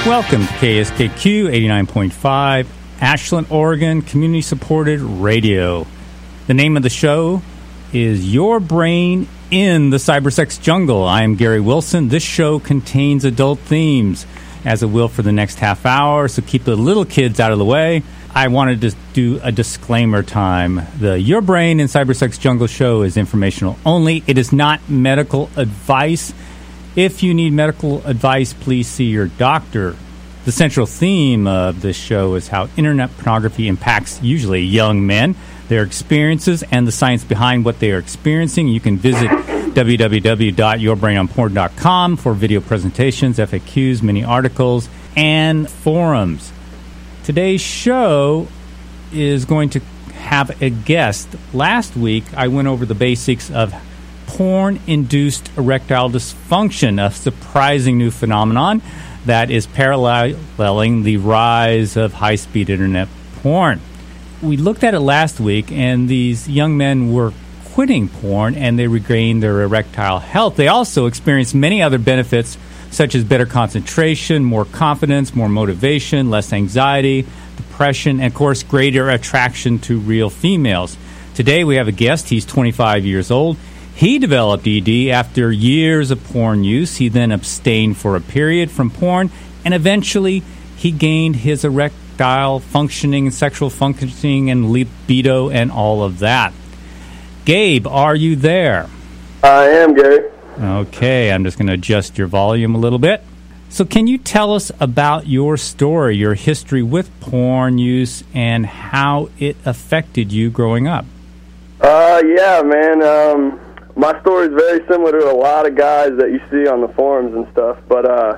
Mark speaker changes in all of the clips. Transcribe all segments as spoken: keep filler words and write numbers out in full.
Speaker 1: Welcome to K S K Q eighty-nine point five, Ashland, Oregon, community-supported radio. The name of the show is Your Brain in the Cybersex Jungle. I am Gary Wilson. This show contains adult themes, as it will for the next half hour, so keep the little kids out of the way. I wanted to do a disclaimer time. The Your Brain in Cybersex Jungle show is informational only. It is not medical advice. If you need medical advice, please see your doctor. The central theme of this show is how internet pornography impacts usually young men, their experiences, and the science behind what they are experiencing. You can visit w w w dot your brain on porn dot com for video presentations, F A Qs, mini articles, and forums. Today's show is going to have a guest. Last week, I went over the basics of porn-induced erectile dysfunction, a surprising new phenomenon that is paralleling the rise of high-speed internet porn. We looked at it last week, and these young men were quitting porn, and they regained their erectile health. They also experienced many other benefits, such as better concentration, more confidence, more motivation, less anxiety, depression, and, of course, greater attraction to real females. Today, we have a guest. He's twenty-five years old. He developed E D after years of porn use. He then abstained for a period from porn, and eventually he gained his erectile functioning, sexual functioning, and libido, and all of that. Gabe, are you there?
Speaker 2: I am, Gary.
Speaker 1: Okay, I'm just going to adjust your volume a little bit. So can you tell us about your story, your history with porn use, and how it affected you growing up?
Speaker 2: Uh, yeah, man. Um, my story is very similar to a lot of guys that you see on the forums and stuff. But uh,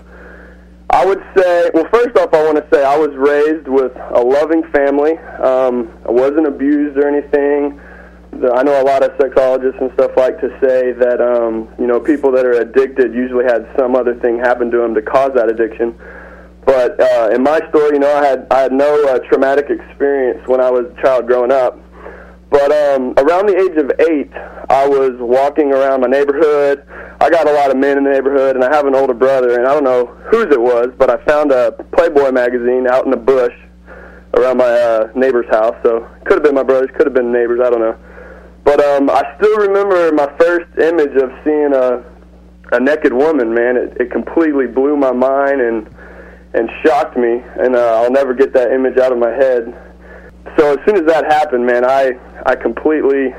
Speaker 2: I would say, well, first off, I want to say I was raised with a loving family. Um, I wasn't abused or anything. I know a lot of sexologists and stuff like to say that, um, you know, people that are addicted usually had some other thing happen to them to cause that addiction. But uh, in my story, you know, I had I had no uh, traumatic experience when I was a child growing up. But um, around the age of eight, I was walking around my neighborhood. I got a lot of men in the neighborhood, and I have an older brother, and I don't know whose it was, but I found a Playboy magazine out in the bush around my uh, neighbor's house. So could have been my brother's, could have been neighbors, I don't know. But um, I still remember my first image of seeing a a naked woman, man. It, it completely blew my mind and and shocked me, and uh, I'll never get that image out of my head. So as soon as that happened, man, I, I completely,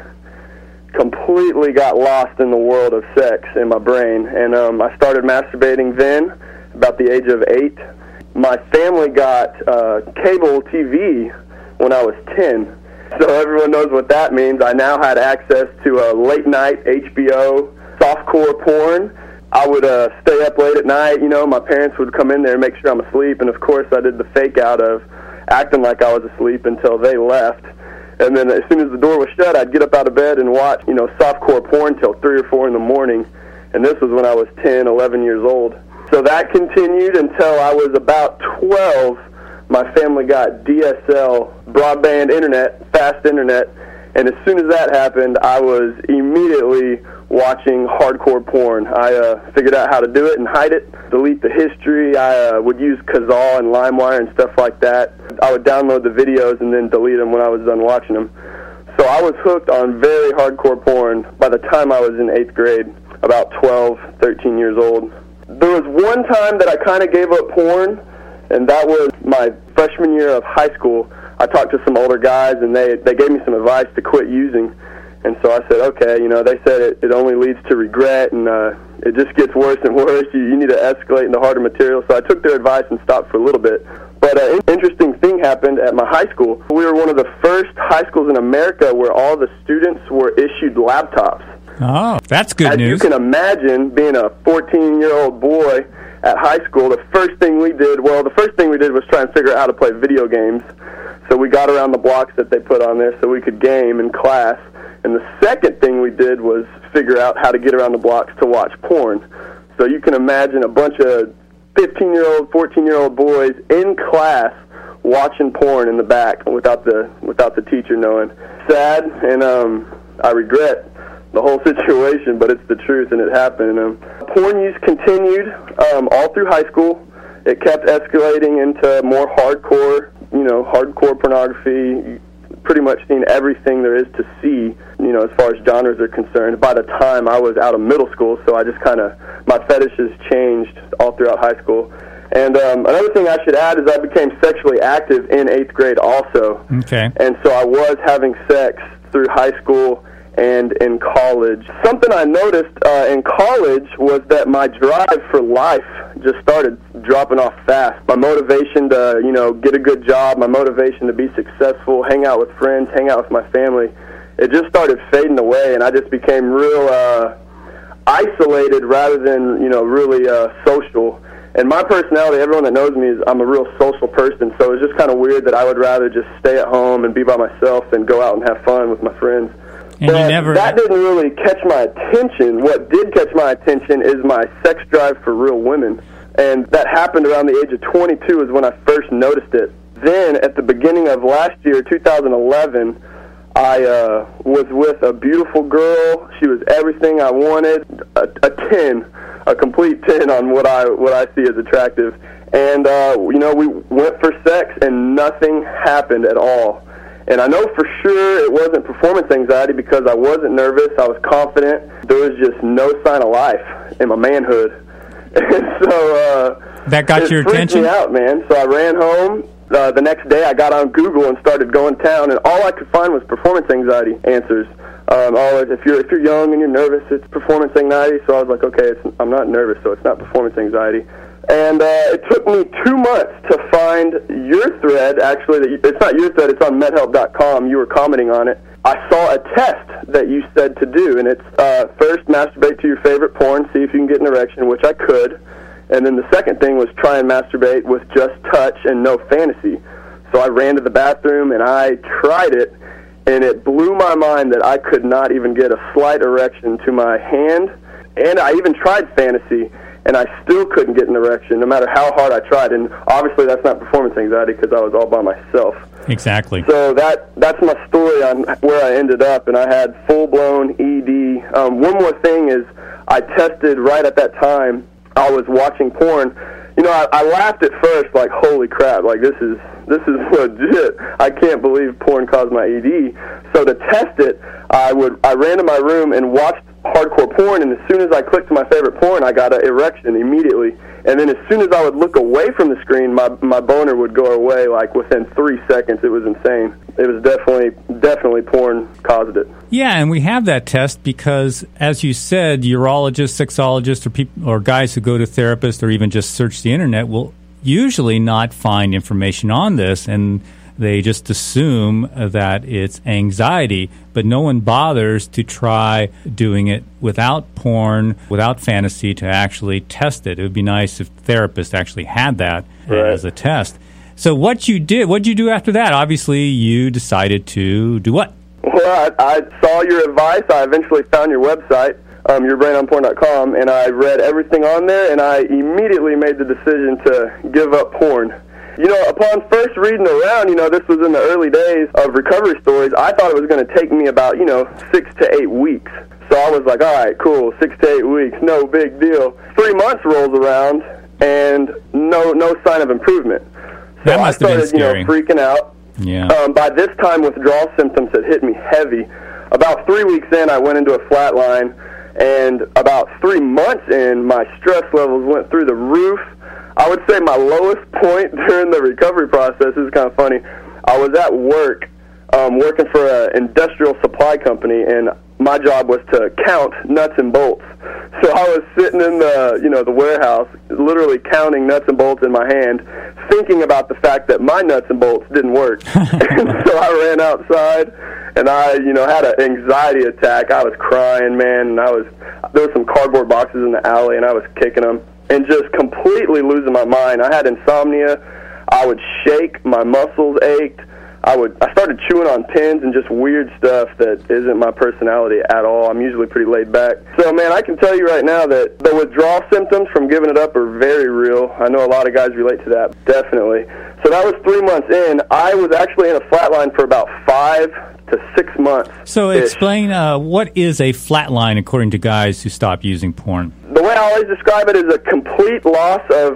Speaker 2: completely got lost in the world of sex in my brain. And um, I started masturbating then, about the age of eight. My family got uh, cable T V when I was ten. So everyone knows what that means. I now had access to a late-night H B O softcore porn. I would uh, stay up late at night. You know, my parents would come in there and make sure I'm asleep. And, of course, I did the fake out of acting like I was asleep until they left. And then as soon as the door was shut, I'd get up out of bed and watch, you know, softcore porn till three or four in the morning. And this was when I was ten, eleven years old. So that continued until I was about twelve. My family got D S L, broadband internet, fast internet. And as soon as that happened, I was immediately watching hardcore porn. I uh, figured out how to do it and hide it, delete the history. I uh, would use Kazaa and LimeWire and stuff like that. I would download the videos and then delete them when I was done watching them. So I was hooked on very hardcore porn by the time I was in eighth grade, about twelve, thirteen years old. There was one time that I kind of gave up porn, and that was my freshman year of high school. I talked to some older guys, and they, they gave me some advice to quit using. And so I said, okay, you know, they said it, it only leads to regret, and uh, it just gets worse and worse. You, you need to escalate into harder material. So I took their advice and stopped for a little bit. But an interesting thing happened at my high school. We were one of the first high schools in America where all the students were issued laptops.
Speaker 1: Oh, that's good
Speaker 2: As
Speaker 1: news.
Speaker 2: As you can imagine, being a fourteen-year-old boy at high school, the first thing we did, well, the first thing we did was try and figure out how to play video games. So we got around the blocks that they put on there so we could game in class. And the second thing we did was figure out how to get around the blocks to watch porn. So you can imagine a bunch of fifteen-year-old, fourteen-year-old boys in class watching porn in the back without the without the teacher knowing. Sad, and um, I regret the whole situation, but it's the truth, and it happened. Um, porn use continued um, all through high school, it kept escalating into more hardcore, you know, hardcore pornography. Pretty much seen everything there is to see, you know, as far as genres are concerned. By the time I was out of middle school, so I just kind of, my fetishes changed all throughout high school. And um, another thing I should add is I became sexually active in eighth grade also.
Speaker 1: Okay.
Speaker 2: And so I was having sex through high school and in college. Something I noticed uh, in college was that my drive for life just started dropping off fast. My motivation to, you know, get a good job, my motivation to be successful, hang out with friends, hang out with my family, it just started fading away, and I just became real uh, isolated rather than, you know, really uh, social. And my personality, everyone that knows me, is I'm a real social person, so it's just kind of weird that I would rather just stay at home and be by myself than go out and have fun with my friends.
Speaker 1: And
Speaker 2: but
Speaker 1: you never...
Speaker 2: that didn't really catch my attention. What did catch my attention is my sex drive for real women. And that happened around the age of twenty-two is when I first noticed it. Then, at the beginning of last year, two thousand eleven, I uh, was with a beautiful girl. She was everything I wanted, a, a ten, a complete ten on what I what I see as attractive. And, uh, you know, we went for sex, and nothing happened at all. And I know for sure it wasn't performance anxiety because I wasn't nervous. I was confident. There was just no sign of life in my manhood. And so uh,
Speaker 1: that got
Speaker 2: it
Speaker 1: your
Speaker 2: freaked
Speaker 1: attention?
Speaker 2: me out, man. So I ran home. Uh, the next day I got on Google and started going down, and all I could find was performance anxiety answers. Um, oh, if you're if you're young and you're nervous, it's performance anxiety. So I was like, okay, it's, I'm not nervous, so it's not performance anxiety. And uh, it took me two months to find your thread, actually. That you, it's not your thread, it's on medhelp dot com. You were commenting on it. I saw a test that you said to do, and it's uh, first masturbate to your favorite porn, see if you can get an erection, which I could. And then the second thing was try and masturbate with just touch and no fantasy. So I ran to the bathroom, and I tried it, and it blew my mind that I could not even get a slight erection to my hand. And I even tried fantasy, and I still couldn't get an erection, no matter how hard I tried. And obviously that's not performance anxiety because I was all by myself.
Speaker 1: Exactly.
Speaker 2: So that that's my story on where I ended up, and I had full-blown E D. Um, one more thing is I tested right at that time. I was watching porn. You know, I, I laughed at first, like, holy crap, like, this is this is legit. I can't believe porn caused my E D. So to test it, I would I ran to my room and watched hardcore porn, and as soon as I clicked to my favorite porn, I got an erection immediately. And then as soon as I would look away from the screen, my my boner would go away, like, within three seconds. It was insane. It was definitely, definitely porn caused it.
Speaker 1: Yeah, and we have that test because, as you said, urologists, sexologists, or people, or guys who go to therapists or even just search the internet will usually not find information on this, and they just assume that it's anxiety, but no one bothers to try doing it without porn, without fantasy, to actually test it. It would be nice if therapists actually had that
Speaker 2: right.
Speaker 1: as a test. So what you did, what did you do after that? Obviously, you decided to do what?
Speaker 2: Well, I, I saw your advice. I eventually found your website, um, your brain on porn dot com, and I read everything on there, and I immediately made the decision to give up porn. You know, upon first reading around, you know, this was in the early days of recovery stories, I thought it was going to take me about, you know, six to eight weeks. So I was like, all right, cool, six to eight weeks, no big deal. Three months rolls around, and no no sign of improvement. So
Speaker 1: that must
Speaker 2: I started,
Speaker 1: have been scary.
Speaker 2: you know, freaking out.
Speaker 1: Yeah.
Speaker 2: Um, by this time, withdrawal symptoms had hit me heavy. About three weeks in, I went into a flat line, and about three months in, my stress levels went through the roof. I would say my lowest point during the recovery process is kind of funny. I was at work, um, working for an industrial supply company, and my job was to count nuts and bolts. So I was sitting in the, you know, the warehouse, literally counting nuts and bolts in my hand, thinking about the fact that my nuts and bolts didn't work. And so I ran outside, and I, you know, had an anxiety attack. I was crying, man, and I was, there were some cardboard boxes in the alley, and I was kicking them, and just completely losing my mind. I had insomnia. I would shake. My muscles ached. I would. I started chewing on pins and just weird stuff that isn't my personality at all. I'm usually pretty laid back. So, man, I can tell you right now that the withdrawal symptoms from giving it up are very real. I know a lot of guys relate to that, definitely. So that was three months in. I was actually in a flatline for about five to six months.
Speaker 1: So explain, uh, what is a flatline according to guys who stop using porn?
Speaker 2: The way I always describe it is a complete loss of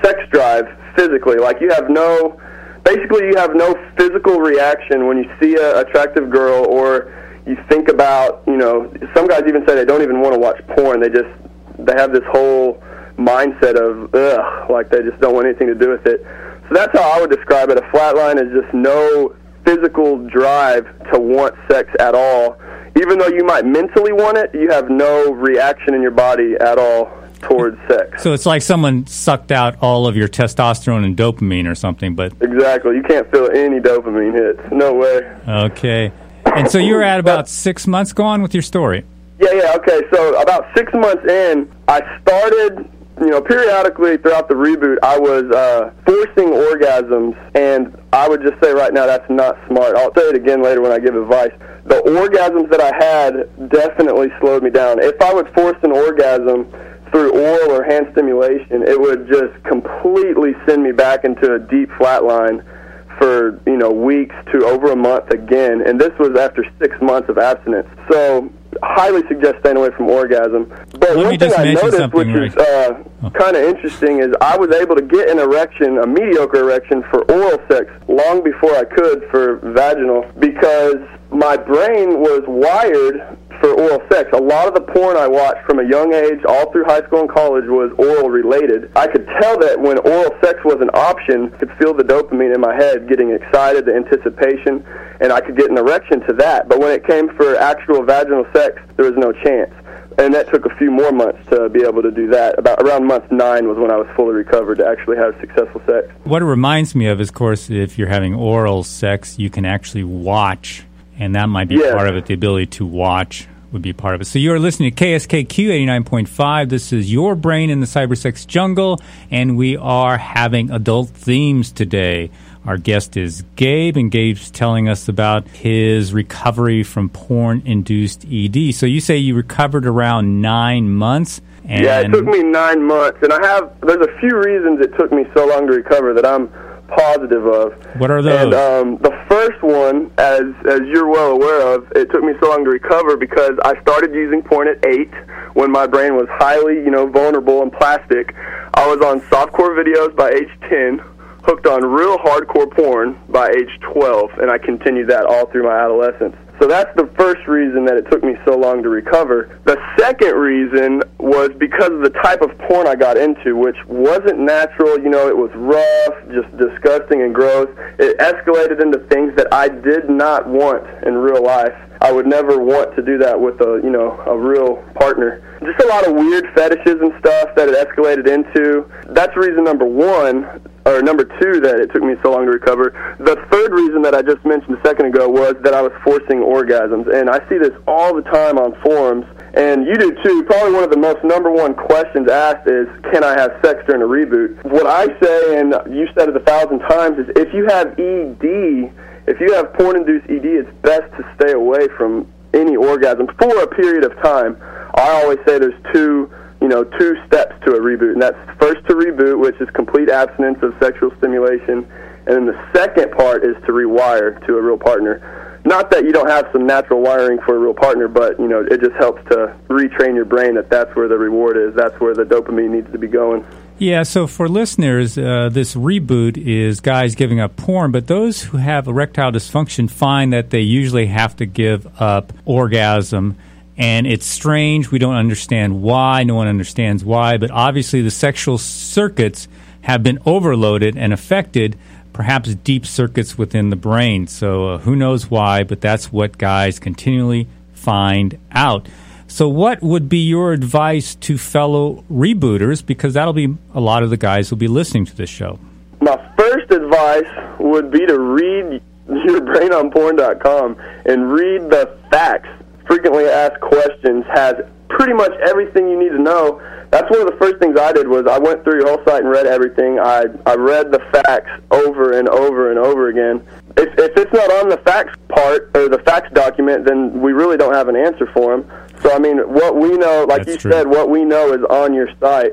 Speaker 2: sex drive physically. Like, you have no, basically you have no physical reaction when you see an attractive girl, or you think about, you know, some guys even say they don't even want to watch porn. They just, they have this whole mindset of, ugh, like they just don't want anything to do with it. So that's how I would describe it. A flatline is just no physical drive to want sex at all. Even though you might mentally want it, you have no reaction in your body at all towards sex.
Speaker 1: So it's like someone sucked out all of your testosterone and dopamine or something, but...
Speaker 2: Exactly. You can't feel any dopamine hits. No way.
Speaker 1: Okay. And so you were at about six months. Go on with your story.
Speaker 2: Yeah, yeah, okay. So about six months in, I started... You know, periodically throughout the reboot, I was uh, forcing orgasms, and I would just say right now that's not smart. I'll say it again later when I give advice. The orgasms that I had definitely slowed me down. If I would force an orgasm through oral or hand stimulation, it would just completely send me back into a deep flatline for, you know, weeks to over a month again, and this was after six months of abstinence. So highly suggest staying away from orgasm. But
Speaker 1: Let
Speaker 2: one thing I noticed, which is uh, oh. kind of interesting, is I was able to get an erection, a mediocre erection, for oral sex long before I could for vaginal, because my brain was wired for oral sex. A lot of the porn I watched from a young age, all through high school and college, was oral related. I could tell that when oral sex was an option, I could feel the dopamine in my head getting excited, the anticipation, and I could get an erection to that. But when it came for actual vaginal sex, there was no chance. And that took a few more months to be able to do that. About around month nine was when I was fully recovered to actually have successful sex.
Speaker 1: What it reminds me of is, of course, if you're having oral sex, you can actually watch, and that might be
Speaker 2: yes.
Speaker 1: part of it. The ability to watch would be part of it. So you're listening to K S K Q eighty-nine point five. This is Your Brain in the Cybersex Jungle, and we are having adult themes today. Our guest is Gabe, and Gabe's telling us about his recovery from porn-induced E D. So you say you recovered around nine months? And
Speaker 2: yeah, it took me nine months, and I have, there's a few reasons it took me so long to recover that I'm positive of.
Speaker 1: What are those?
Speaker 2: And um, the first one, as as you're well aware of, it took me so long to recover because I started using porn at eight when my brain was highly, you know, vulnerable and plastic. I was on softcore videos by age ten, hooked on real hardcore porn by age twelve, and I continued that all through my adolescence. So that's the first reason that it took me so long to recover. The second reason was because of the type of porn I got into, which wasn't natural. You know, it was rough, just disgusting and gross. It escalated into things that I did not want in real life. I would never want to do that with a, you know, a real partner. Just a lot of weird fetishes and stuff that it escalated into. That's reason number one, or number two, that it took me so long to recover. The third reason that I just mentioned a second ago was that I was forcing orgasms. And I see this all the time on forums, and you do too. Probably one of the most number one questions asked is, can I have sex during a reboot? What I say, and you've said it a thousand times, is if you have E D, if you have porn-induced E D, it's best to stay away from any orgasm for a period of time. I always say there's two, you know, two steps to a reboot, and that's first to reboot, which is complete abstinence of sexual stimulation, and then the second part is to rewire to a real partner. Not that you don't have some natural wiring for a real partner, but, you know, it just helps to retrain your brain that that's where the reward is, that's where the dopamine needs to be going.
Speaker 1: Yeah, so for listeners, uh, this reboot is guys giving up porn, but those who have erectile dysfunction find that they usually have to give up orgasm, and it's strange. We don't understand why. No one understands why, but obviously the sexual circuits have been overloaded and affected, perhaps deep circuits within the brain. So uh, who knows why, but that's what guys continually find out. So what would be your advice to fellow rebooters? Because that'll be a lot of the guys who will be listening to this show.
Speaker 2: My first advice would be to read your brain on porn dot com and read the facts. Frequently asked questions has pretty much everything you need to know. That's one of the first things I did was I went through your whole site and read everything. I I read the facts over and over and over again. If, if it's not on the facts part or the facts document, then we really don't have an answer for them. So, I mean, what we know, like
Speaker 1: That's
Speaker 2: you
Speaker 1: true.
Speaker 2: said, what we know is on your site.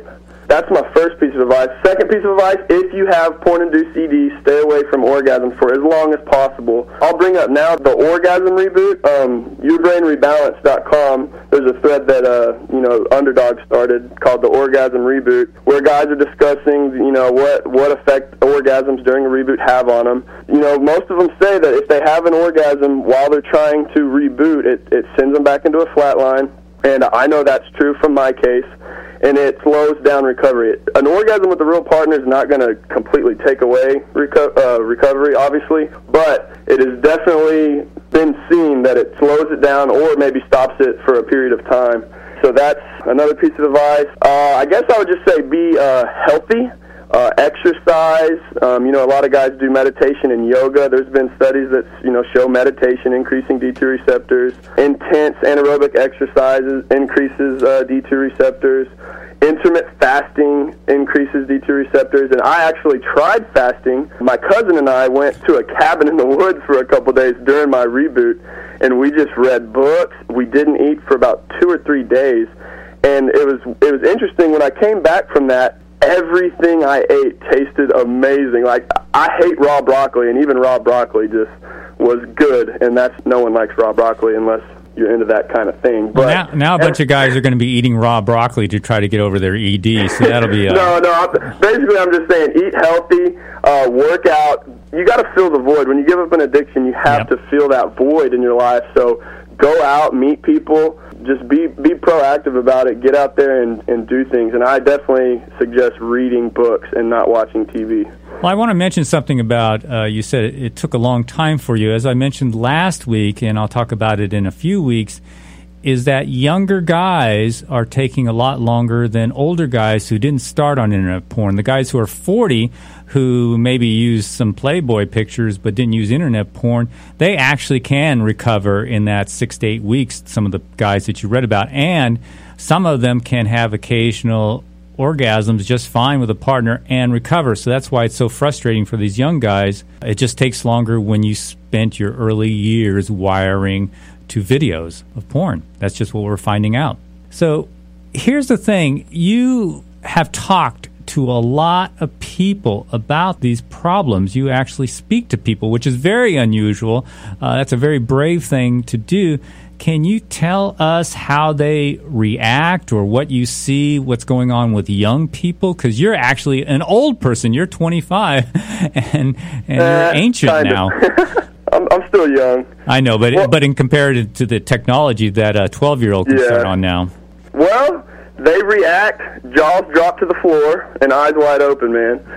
Speaker 2: that's my first piece of advice. Second piece of advice, if you have porn-induced E D, stay away from orgasms for as long as possible. I'll bring up now the orgasm reboot, um, your brain rebalance dot com. There's a thread that, uh, you know, Underdog started called the Orgasm Reboot, where guys are discussing, you know, what, what effect orgasms during a reboot have on them. You know, most of them say that if they have an orgasm while they're trying to reboot, it, it sends them back into a flat line, and I know that's true from my case, and it slows down recovery. An orgasm with a real partner is not going to completely take away reco- uh, recovery, obviously, but it has definitely been seen that it slows it down or maybe stops it for a period of time. So that's another piece of advice. Uh, I guess I would just say be uh, healthy. Uh, exercise, um, you know, a lot of guys do meditation and yoga. There's been studies that, you know, show meditation increasing D two receptors. Intense anaerobic exercises increases uh, D two receptors. Intermittent fasting increases D two receptors. And I actually tried fasting. My cousin and I went to a cabin in the woods for a couple days during my reboot, and we just read books. We didn't eat for about two or three days. And it was it was interesting. When I came back from that, everything I ate tasted amazing. Like, I hate raw broccoli, and even raw broccoli just was good, and that's, no one likes raw broccoli unless you're into that kind of thing. But
Speaker 1: well, now, now a bunch of guys are going to be eating raw broccoli to try to get over their E D, so that'll be a...
Speaker 2: no, no, I'm, basically I'm just saying eat healthy, uh, work out. You got to fill the void. When you give up an addiction, you have yep. to fill that void in your life, so go out, meet people. Just be be proactive about it. Get out there and, and do things. And I definitely suggest reading books and not watching T V.
Speaker 1: Well, I want to mention something about, uh, you said it, it took a long time for you. As I mentioned last week, and I'll talk about it in a few weeks, is that younger guys are taking a lot longer than older guys who didn't start on internet porn. The guys who are forty, who maybe used some Playboy pictures but didn't use internet porn, they actually can recover in that six to eight weeks, some of the guys that you read about. And some of them can have occasional orgasms just fine with a partner and recover. So that's why it's so frustrating for these young guys. It just takes longer when you spent your early years wiring to videos of porn. That's just what we're finding out. So here's the thing. You have talked to a lot of people about these problems. You actually speak to people, which is very unusual. Uh, that's a very brave thing to do. Can you tell us how they react or what you see, what's going on with young people? Because you're actually an old person. You're twenty-five, and, and uh, you're ancient
Speaker 2: kind of.
Speaker 1: now.
Speaker 2: I'm, I'm still young.
Speaker 1: I know, but
Speaker 2: well,
Speaker 1: but in comparison to the technology that a twelve-year-old can
Speaker 2: yeah.
Speaker 1: start on now.
Speaker 2: Well, they react, jaws drop to the floor, and eyes wide open,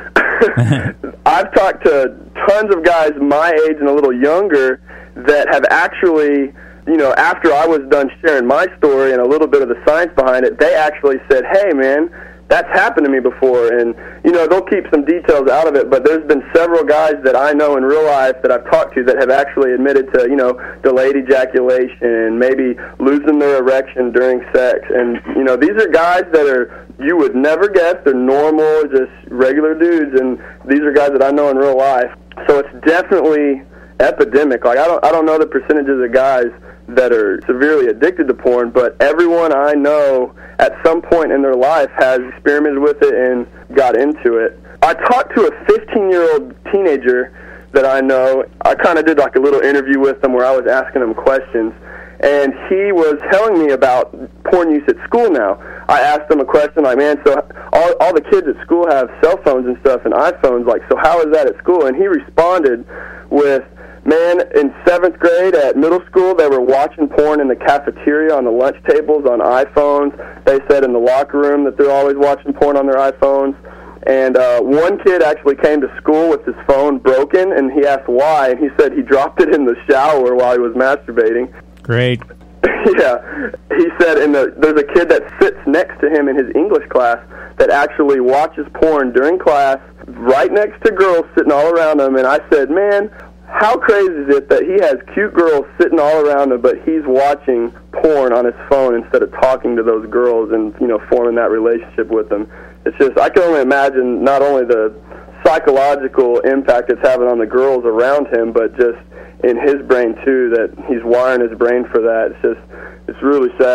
Speaker 2: man. I've talked to tons of guys my age and a little younger that have actually, you know, after I was done sharing my story and a little bit of the science behind it, they actually said, hey, man, that's happened to me before. And, you know, they'll keep some details out of it, but there's been several guys that I know in real life that I've talked to that have actually admitted to, you know, delayed ejaculation, maybe losing their erection during sex. And, you know, these are guys that are, you would never guess, they're normal, just regular dudes, and these are guys that I know in real life. So it's definitely epidemic. Like, I don't, I don't know the percentages of guys that are severely addicted to porn, but everyone I know at some point in their life has experimented with it and got into it. I talked to a fifteen-year-old teenager that I know. I kind of did like a little interview with him where I was asking him questions, and he was telling me about porn use at school now. I asked him a question like, man, so all, all the kids at school have cell phones and stuff and iPhones, like, so how is that at school? And he responded with, man, in seventh grade at middle school, they were watching porn in the cafeteria on the lunch tables on iPhones. They said in the locker room that they're always watching porn on their iPhones. And uh, one kid actually came to school with his phone broken, and he asked why, and he said he dropped it in the shower while he was masturbating.
Speaker 1: Great.
Speaker 2: Yeah. He said in the, there's a kid that sits next to him in his English class that actually watches porn during class right next to girls sitting all around him. And I said, man, how crazy is it that he has cute girls sitting all around him, but he's watching porn on his phone instead of talking to those girls and, you know, forming that relationship with them? It's just, I can only imagine not only the psychological impact it's having on the girls around him, but just in his brain, too, that he's wiring his brain for that. It's just, it's really sad.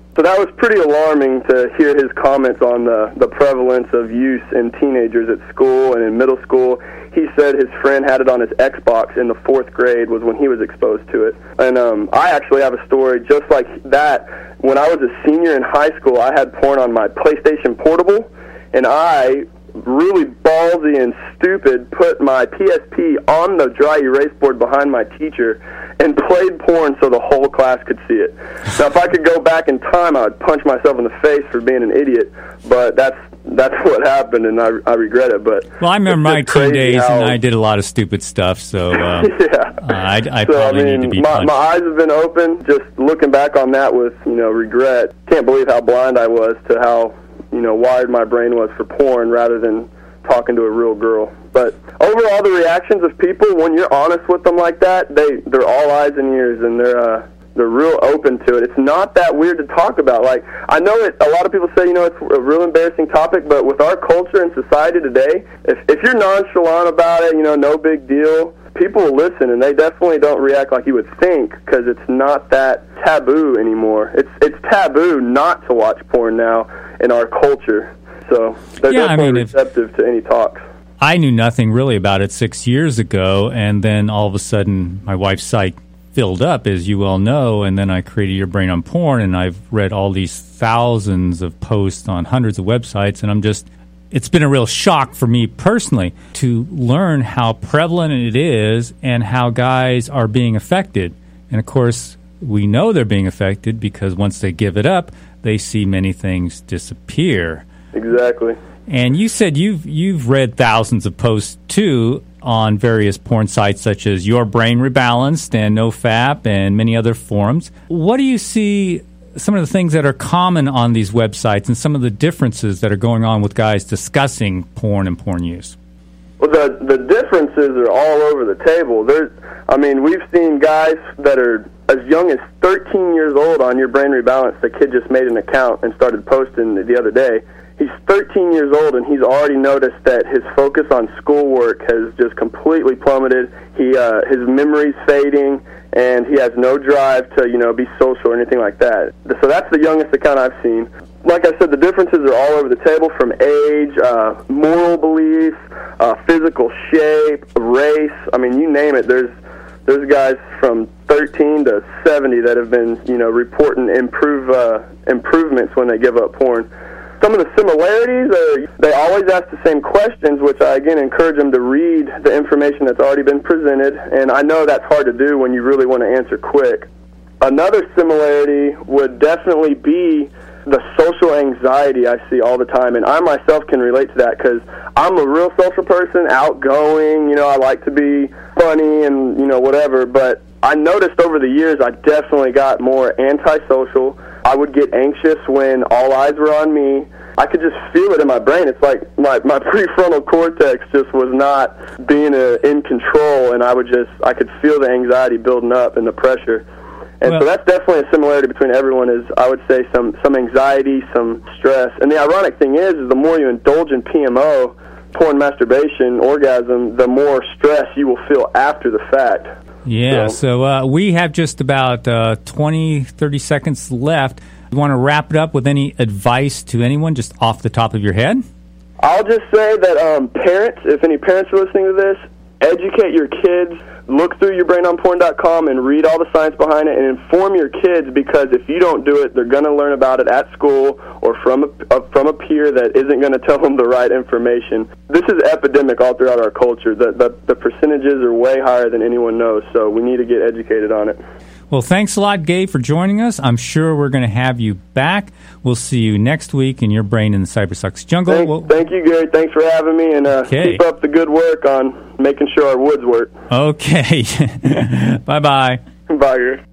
Speaker 2: So that was pretty alarming to hear his comments on the, the prevalence of use in teenagers at school and in middle school. He said his friend had it on his Xbox in the fourth grade was when he was exposed to it. And um, I actually have a story just like that. When I was a senior in high school, I had porn on my PlayStation Portable, and I, really ballsy and stupid, put my P S P on the dry erase board behind my teacher and played porn so the whole class could see it. Now, if I could go back in time, I would punch myself in the face for being an idiot, but that's that's what happened, and I, I regret it. But
Speaker 1: well, I remember my teen days, how, and I did a lot of stupid stuff, so uh, yeah. uh, I, I
Speaker 2: so,
Speaker 1: probably
Speaker 2: I mean,
Speaker 1: need to be
Speaker 2: my,
Speaker 1: punched.
Speaker 2: my eyes have been open, just looking back on that with, you know, regret. Can't believe how blind I was to how, you know, wired my brain was for porn rather than talking to a real girl. But overall, the reactions of people, when you're honest with them like that, they, they're all eyes and ears, and they're uh, they're real open to it. It's not that weird to talk about. Like, I know it, a lot of people say, you know, it's a real embarrassing topic, but with our culture and society today, if, if you're nonchalant about it, you know, no big deal, people will listen, and they definitely don't react like you would think, because it's not that taboo anymore. It's, it's taboo not to watch porn now in our culture. So they're
Speaker 1: yeah,
Speaker 2: definitely
Speaker 1: I mean,
Speaker 2: receptive
Speaker 1: if,
Speaker 2: to any talks.
Speaker 1: I knew nothing really about it six years ago, and then all of a sudden my wife's site filled up, as you well know, and then I created Your Brain on Porn, and I've read all these thousands of posts on hundreds of websites, and I'm just, it's been a real shock for me personally to learn how prevalent it is and how guys are being affected. And of course, we know they're being affected because once they give it up, they see many things disappear.
Speaker 2: Exactly.
Speaker 1: And you said you've you've read thousands of posts too on various porn sites such as Your Brain Rebalanced and NoFap and many other forums. What do you see some of the things that are common on these websites and some of the differences that are going on with guys discussing porn and porn use?
Speaker 2: Well, the the differences are all over the table. There's, I mean, we've seen guys that are as young as thirteen years old on Your Brain Rebalanced. The kid just made an account and started posting the other day. He's thirteen years old, and he's already noticed that his focus on schoolwork has just completely plummeted. He uh, his memory's fading, and he has no drive to, you know, be social or anything like that. So that's the youngest account I've seen. Like I said, the differences are all over the table, from age, uh, moral beliefs, uh, physical shape, race. I mean, you name it. There's there's guys from thirteen to seventy that have been, you know, reporting improve uh, improvements when they give up porn. Some of the similarities are they always ask the same questions, which I, again, encourage them to read the information that's already been presented, and I know that's hard to do when you really want to answer quick. Another similarity would definitely be the social anxiety I see all the time, and I myself can relate to that because I'm a real social person, outgoing, you know, I like to be funny and, you know, whatever, but I noticed over the years I definitely got more antisocial. I would get anxious when all eyes were on me. I could just feel it in my brain. It's like my, my prefrontal cortex just was not being uh, in control, and I would just, I could feel the anxiety building up and the pressure. And well, so that's definitely a similarity between everyone is, I would say, some, some anxiety, some stress. And the ironic thing is, is the more you indulge in P M O, porn, masturbation, orgasm, the more stress you will feel after the fact.
Speaker 1: Yeah, so, so uh, we have just about uh, twenty, thirty seconds left. You want to wrap it up with any advice to anyone just off the top of your head?
Speaker 2: I'll just say that um, parents, if any parents are listening to this, educate your kids. Look through your brain on porn dot com and read all the science behind it and inform your kids, because if you don't do it, they're going to learn about it at school or from a, uh, from a peer that isn't going to tell them the right information. This is epidemic all throughout our culture. The, the, the percentages are way higher than anyone knows, so we need to get educated on it.
Speaker 1: Well, thanks a lot, Gabe, for joining us. I'm sure we're going to have you back. We'll see you next week in Your Brain in the Cybersex Jungle.
Speaker 2: Thank,
Speaker 1: we'll,
Speaker 2: thank you, Gary. Thanks for having me, and uh,
Speaker 1: okay.
Speaker 2: keep up the good work on making sure our woods work.
Speaker 1: Okay. Bye-bye.
Speaker 2: Bye, Gary.